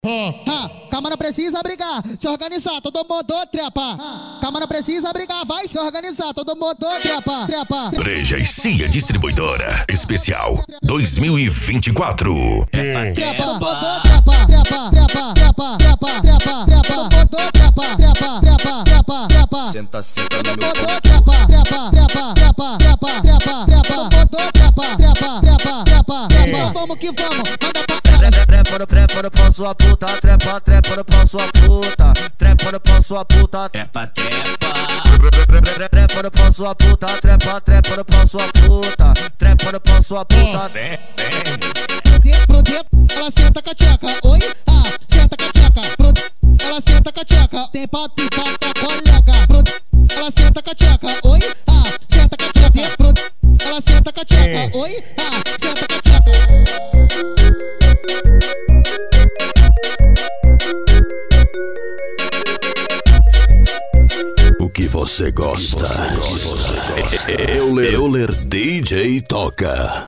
Calma, não precisa brigar, se organizar, todo mundo trepa. Calma, não precisa brigar, vai se organizar, todo mundo trepa. Breja e Cia Distribuidora Especial 2024. Trepa, todo mundo trepa. Senta, senta no meu Vamos que vamos, manda pra trepa no pau sua puta, trepa no pau sua puta, trepa no pau sua puta, trepa. Trepa no pau sua puta, trepa no pau sua puta, trepa no pau sua puta. Pro dentro, ela senta com a tcheca, oi, senta com a tcheca. Ela senta com a tcheca, tem pra colega. Ela senta com a tcheca, oi, senta com a tcheca. Ela senta com a tcheca, oi, senta com a tcheca. O que você gosta? Euler DJ toca.